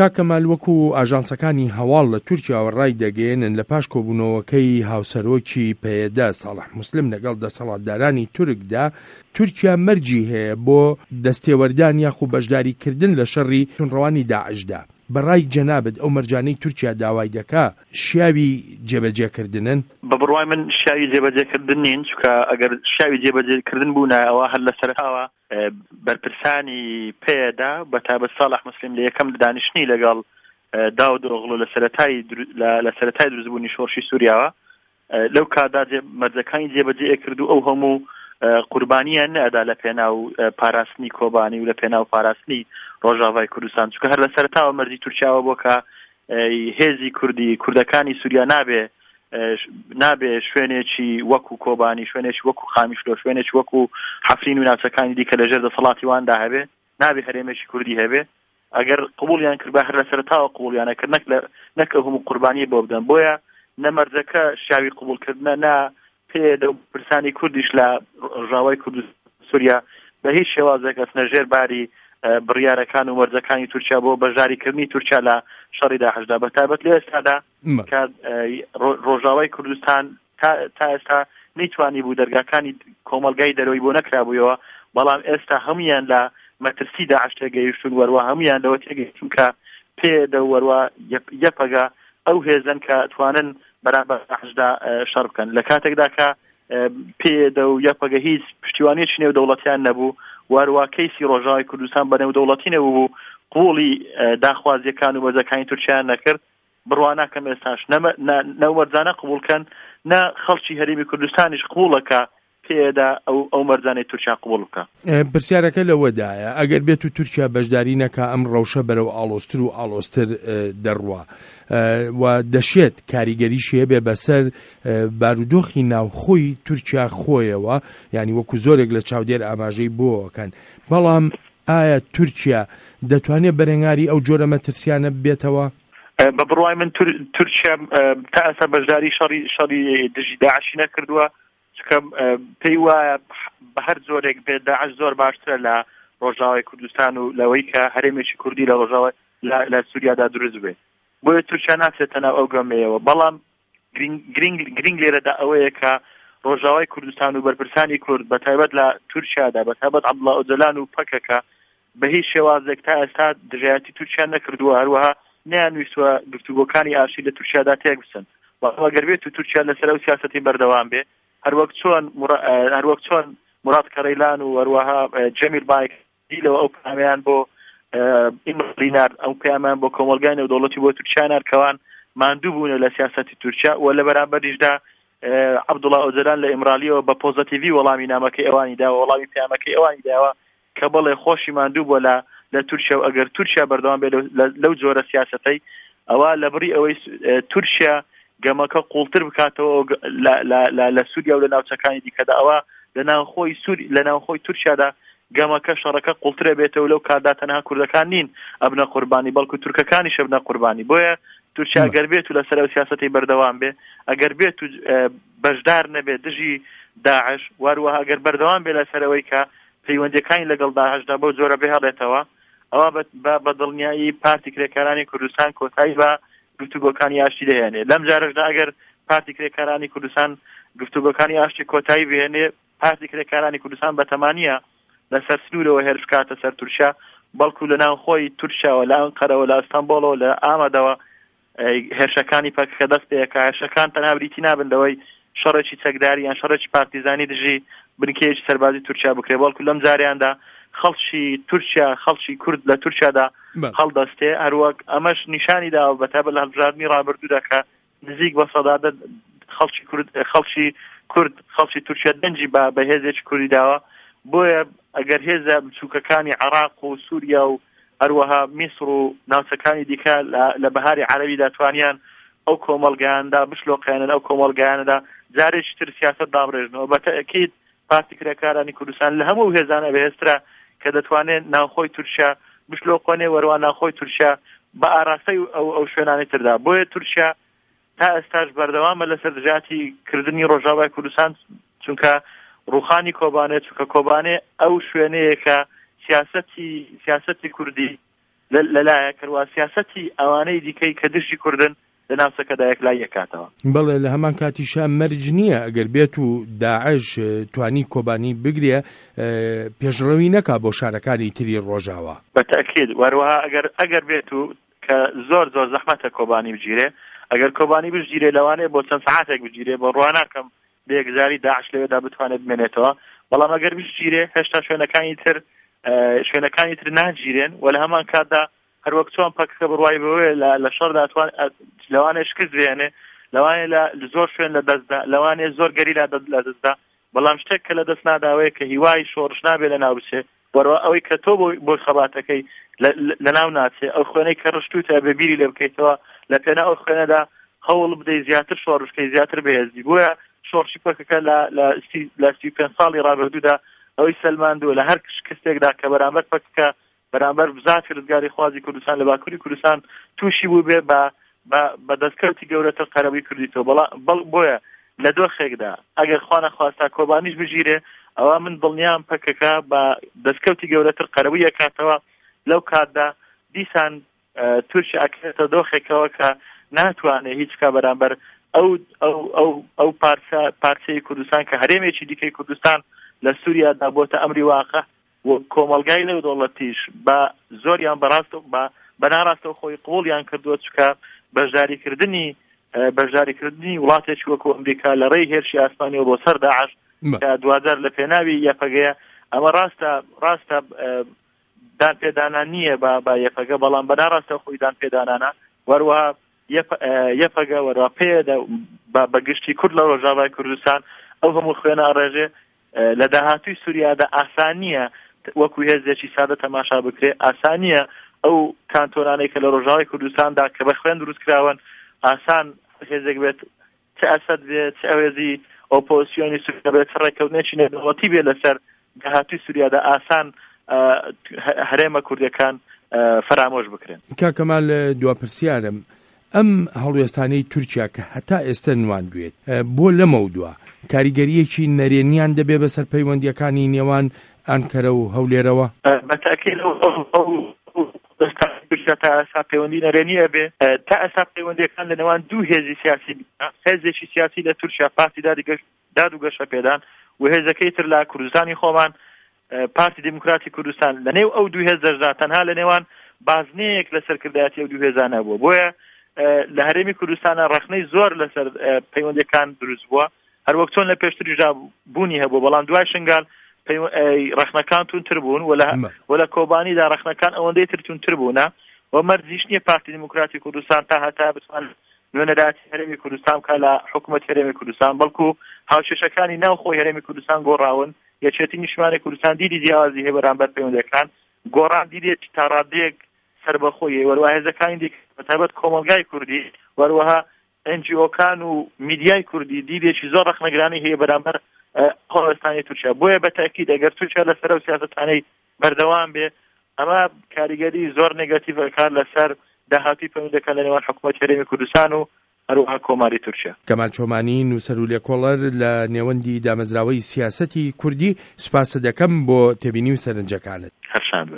کاکەمال وەکو ئاژانسەکانی هەواڵ لە تورکیاوە ڕای دەگەێنن لە پاش کۆبوونەوەکەی هاوسەرۆکی پێدە ساڵح موسلم لەگەڵ دەسەڵاتدارانی تورکدا تورکیا مەرجی هەیە بۆ دەستێوەردان یاخو بەشداریکردن لە شەڕی تونڕەوانی داعشدا. بەڕای جەنابەت ئەو مەرجانەی تورکیا داوای دەکا شیاوی جێبەجێکردنن؟ بە بڕوای من شیاوی جێبەجێکردن نین، چونکە ئەگەر شیاوی جێبەجێکردن بوونایەوە هەر لە سەرتاوە بەرپرسانی پێدا بە تایبەت ساڵح موسلم لە یەکەم دانیشتنی لەگەڵ داود ئۆغڵو لە سەرەتای دروستبوونی شۆڕشی سووریاوە لەو کادا مەرجەکانی جێبەجێ کرد و ئەو هەموو قوربانیان نەئەدا لە پێناو پاراستنی کۆبانی و لە پێناو پاراستنی ڕۆژاوای کوردستان، چونکە هەر لە سەرەتاوە مەرجی تورکیاوە بۆ کە هێزی کوردەکانی سووریا نابێ شوێنێکی وەکو کۆبانی، شوێنێکی وەکو خامیشلۆ، شوێنێکی وەکو حەفرین و ناوچەکانی دیکە لەژێر دەسەڵاتی واندا هەبێ، نابێ هەرێمێکی کوردی هەبێ. ئەگەر قبوڵیان کرد بە هەر لە سەرەتاوە قبوڵیانە کرد نەک هەموو قوربانی بۆ بدەن. بۆیە نەمەرجەکە شیاوی قبوڵکردنە نا پێدە و پرسانی کوردیش لە ڕۆژاوای کوردستان سووریا بە هیچ شێوازێک ئەچنە باری بڕیارەکان و مەرجەکانی تورکیا بۆ بەشداریکردنی تورکیا لە شەڕی داعشدا. بەتایبەت لە ئێستادا کە ڕۆژاوای کوردستان تا ئێستا نەیتوانی بوو دەرگاکانی کۆمەلگای دەرەوەی بۆ نەکرابوویەوە، بەڵام ئێستا هەمویان لە مەترسی داعش تێگەیشتون، وەروە هەمویان لەوە تێگەیشتون کە پێدە وەروە یەپەگە ئەو هێزن کە توانن بەرامبەر داعشدا شەڕ بکەن. لە کاتێکدا کە پێدە و یەپەگە هیچ پشتیوانیەکی نێودەوڵەتیان نەبوو، وەروە کەیسی ڕۆژاوای کوردستان بە نێودەوڵەتی نەبوو، قوڵی داخوازیەکان و بەرزەکانی تورکیایان نەکرد. بڕواناکەم ئێستاش نەوەرزانە قبولکەن، نە خەڵکی هەرێمی کوردستانیش قبوڵەکە پێدا ئەو مەرجانەی تورکیا قبول بکە. پرسیارەکە لەوەدایە ئەگەر بێت و تورکیا بەشداری نەکا ئەم ڕەوشە بەرەو ئاڵۆستر و ئاڵۆستر دەڕوا و دەشێت کاریگەریش هەیە بێ بەسەر بارودۆخی ناوخۆی تورکیا خۆیەوە، یعنی وەکو زۆرێک لە چاودێر ئاماژەی بۆکەن، بەڵام ئایا تورکیا دەتوانێت بەرەنگاری ئەو جۆرە مەترسیانە بێتەوە؟ بە بڕوای من تورکیا تا ئێستا بەشداری شەڕی دژی داعشی نەکردووە، چکە پێی وایە بە هەر زۆرێک بێت داعش زۆر باشترە لە ڕۆژاوای کوردستان و لەوەی کە هەرێمێکی کوردی لە ڕۆژاوای لە سووریادا دروست بێت. بۆیە تورکیا ناچێتە ناو ئەو گەمەیەوە. بەڵام گرنگ لێرەدا ئەوەیە کە ڕۆژاوای کوردستان و بەرپرسانی کورد بە تایبەت لە تورکیادا بە تایبەت عەبدوڵڵا ئۆجەلان و پەکەکە بە هیچ شێوازێک تا ئێستا دژایەتی تورکیا نەکردووە، هەروەها نەیانویستوە گفتوگۆکانی ئاشتی لە تورکیادا تێک بچن. ئەگەر بێت و تورکیا لەسەر ئەو سیاسەتی بەردەوام بێ، هەروەک چۆن مراد کەڕەیلان و هەروەها جەمیل باقی لەوە ئەو پامیان بۆ ئیمڕینار ئەو پامیان بۆ کۆمەلگای نێودەوڵەتی بۆ تورکیا نارکەوان ماندوو بوون لە سیاسەتی تورکیا و لە بەرامبەریشدا عەبدوڵڵا ئۆجەلان لە ئیمرالیەوە بە پۆزەتیڤی وەڵامی نامەکەی ئەوانی داوە، وەڵامی پامەکەی ئەوانی داوە کە بەڵێ خۆشی ماندوو بۆ لە تورکیا و ئەگەر تورکیا بەردەوام بێت لەو جۆرە سیاسەتەی ئەوە لە بڕی ئەوەی تورکیا گەمەکە قوڵتر بکاتەوە لە سووریا و لە ناوچەکانی دیکەدا، ئەوە لە ناوخۆی تورکیادا گەمەکە شەڕەکە قوڵترە بێتەوە لەو کاردا تەنها کوردەکان نین ئەبنە قوربانی، بەڵکو تورکەکانیش ئەبنە قوربانی. بۆیە تورکیا ئەگەر بێت و لەسەر ئەو سیاسەتی بەردەوام بێ، ئەگەر بێت و بەشدار نەبێت دژی داعش، واروەها ئەگەر بەردەوام بێ لەسەرەوەی کە پەیوەندیەکانی لەگەڵ داعشدا بۆ جۆرە بهێڵێتەوە، ئەوە بە دڵنیایی پارتی کرێکارانی کوردستان کۆتایی بە گفتوگۆکانی ئاشتی دەهێنێ. لەم جارەشدا ئەگەر پارتی کرێکارانی کوردستان گفتوگۆکانی ئاشتی کۆتایی بهێنێ، پارتی کرێکارانی کوردستان بەتەمانیە لەسەر سنوورەوە هێرش بکاتە سەر تورکیا، بەڵکو لە ناوخۆی تورکیاوە لە ئەنقەرەوە لە ئەستانبۆڵەوە لە ئامادەوە هێرشەکانی پەکەکە دەست پێەکە. هێرشەکان تەنها بریتی نابن لەوەی شەڕێکی چەکداری یان شەڕێکی پارتیزانی دژی بنکەیەکی سەربازی تورکیا بکرێ، بەڵکو لەم جاریاندا خەڵکی تورکیا خەڵکی کورد لە تورکیادا هەڵدەستێ. هەروەک ئەمەش نیشانی داوە بەتایبەت لە هەڵبژاردننی ڕابردوودا کە نزیک بە سەدادە خەڵکی تورکیا دەنجی بە هێزێکی کوردی داوە. بۆیە ئەگەر هێزە بچووکەکانی عێراق و سووریا و هەروەها میسر و ناوچەکانی دیکە لە بەهاری عەرەبیدا توانیان ئەو کۆمەڵگەیاندا بشلۆقێنن، ئەو کۆمەڵگەیانەدا جارێکی تر سیاسەت دابڕێژنەوە. بەتەکید پارتی کرێکارانی کوردستان لە هەموو هێزانە بەهێزترە کە دەتوانێت ناوخۆی تورکیا بشلۆقۆنێ، وەروە ناوخۆی تورکیا بە ئاراستەی ئەو شوێنانی تردا. بۆیە تورکیا تا ئێستاش بەردەوامە لەسەر دژاتی کردنی ڕۆژاوای کوردستان، چونکە ڕوخانی کۆبانێ، چونکە کۆبانێ ئەو شوێنەیە کە سیاسەتی کوردی لەلایە کردوە سیاسەتی ئەوانەی دیکەی کە دژی کوردن لە ناوچەکەدا یەکلای یەکاتەوە. بەڵێ لە هەمان کاتیشە مەرج نییە ئەگەر بێت و داعش توانی کۆبانی بگرێ پێشڕەوی نەکا بۆ شارەکانی تری ڕۆژاوە. بەتەکید وەروەها ئەگەر بێت و کە زۆر زەحمەتە کۆبانی بگیرێ، ئەگەر کۆبانی بگیرێ لەوانەیە بۆ چەند سەعاتێک بگیرێ بۆ ڕواناکەم بێگزاری داعش لەوێدا بتوانێت بمێنێتەوە، بەڵام ئەگەر بگیرێ هێشتا شوێنەکانی تر ناگیرێن و لە هەمان کاتدا هەروەک چۆن پەکەکە بڕوای بەوەیە لە شەڕدا لەوانەیە شکست بێنێ، لەوانەیە لە زۆر شوێن لە دەستدا، لەوانەیە زۆر گەری لە دەستدا، بەڵام شتێک کە لە دەست ناداوەیە کە هیوای شۆڕش نابێ لە ناو بچێ، وەرەوە ئەوەی کە تۆ بۆ خەباتەکەی لە ناو ناچێ، ئەو خوێنەی کە ڕشتوتە بەبیری لێ بکەیتەوە لە پێناو ئەو خوێنەدا هەوڵ بدەی زیاتر شۆڕشکەی زیاتر بەهێزی. بۆیە شۆڕشی پەکەکە لە 35 ساڵی ڕابردوودا ئەوەی سەلماندووە لە هەر شکستێکدا کە بەرامبەر پەکەکە بەرامبەر بزاتی ڕزگاری خوازی کوردستان لە باکووری کوردستان تووشی بوو بێ بە دەستکەوتی گەورەتر قەرەبووی کردیتەوە. بۆیە لە دۆخێکدا ئەگەر خوا نەخواستا کۆبانیش بگیرێ، ئەوە من دڵنیام پەکەکە بە دەستکەوتی گەورەتر قەرەبووی یەکاتەوە. لەو کاتدا دیسان تورکیا ئەکرێتە دۆخێکەوە کە ناتوانێت هیچ کا بەرامبەر ئەو پارچەی کوردستان کە هەرێمێکی دیکەی کوردستان لە سووریادا بۆتە ئەمری واقع و کۆمەلگای لەو دەوڵەتیش بە زۆریان بە ناڕاستەوە خۆی قوڵیان کردووە چکە بەشداریکردنی وڵاتێکی وەکو ئەمریکا لە ڕێی هێرشی ئاسمانیەوە بۆ سەر داعش کە دوادەر لە پێناوی یەپەگەیە. ئەمە ڕاستە دانپێدانان نییە بە یەپەگە، بەڵام بە ناڕاستەوە خۆی دانپێدانانە. وەروەها یەپەگە وەروە پێدا بە گشتی کورد لە ڕۆژاوای کوردستان ئەو هەموو خوێنە ئەڕێژێ لە داهاتووی سووریادا ئاسانیە وەکو هێزێکی سادە تەماشا بکرێ، ئاسانیە ئەو کانتۆنانەی کە لە ڕۆژاوای کوردستاندا کە بە خوێن دروست کراون ئاسان هێزێک بێت، چ ئەسەد بێت، چ ئەوێزی ئۆپۆزیسیۆنی سووریا بێت، ڕێکەوتنێکی نێودەوڵەتی بێت لەسەر داهاتووی سووریادا ئاسان هەرێمە کوردەکان فرامۆش بکرێن. کاکەمال دواپرسیارم، ئەم هەڵوێستانەی تورکیا کە هەتا ئێستا نواندوێت بۆ لەمەودووە کاریگەریەکی نەرێنیان دەبێ بەسەر پەیوەندیەکانی نێوان ئەنکەرە و هەولێرەوە؟ بەتاکید تا ئەسا پەیوەندی نەرێنیە بێ، تا ئەسا پەیوەندیەکان لە نێوان دوو هێزی سیاسی، هێزێکی سیاسی لە تورکیا پارتی داد و گەشە پێدان و هێزەکەی تر لە کوردستانی خۆمان پارتی دموکراتی کوردستان لە نێو ئەو دوو هێزەشدا تەنها لە نێوان بازنەیەک لە سەرکردایەتی ئەو دوو هێزانە بووە. بۆیە لە هەرێمی کوردستانە ڕەخنەی زۆر لەسەر پەیوەندیەکان دروست بووە، هەروەک چۆن لە پێشتریژا بوونی هەبوو، بەڵام دوای شنگال ڕەخنەکان تونتر بوون و لە کۆبانیدا ڕەخنەکان ئەوەندەی تر تونتر بوونە و مەرجیش نییە پارتی دموکراتی کوردستان تا هەتا بتوان نوێنەراتی هەرێمی کوردستان کا لە حکوومەت هەرێمی کوردستان، بەڵکو هاوشێشەکانی ناوخۆی هەرێمی کوردستان گۆڕاون، یەکێتی نیشتمانی کوردستان دیدی جیاوازی هەیە بەرامبەر پەیوەندیەکان گۆڕان، دیدێت تا ڕادەیەک سەربەخۆیە، وەروەها هێزەکانی دیکە بەتایبەت کۆمەلگای کوردی، وەروەها NGO-کان و میدیای کوردی دیدێکی زۆر ڕەخنەگرانی هەیە بەرامبەر هەڵوێستانی تورکیا. بۆیە بەتاکید ئەگەر تورکیا لەسەر ئەو سیاسەتانەی بەردەوام بێ، ئەمە کاریگەری زۆر نێگاتیڤەکان لەسەر داهاتوی پەیوەندیەکان لە نێوان حکوومەت هەرێمی کوردستان و هەروەها کۆماری تورکیا. کەمال چۆمانی نووسەر و لێکۆڵەر لە نێوەندی دامەزراوەی سیاسەتی کوردی، سوپاس دەکەم بۆ تێبینی و سەرنجەکانت. هەرشان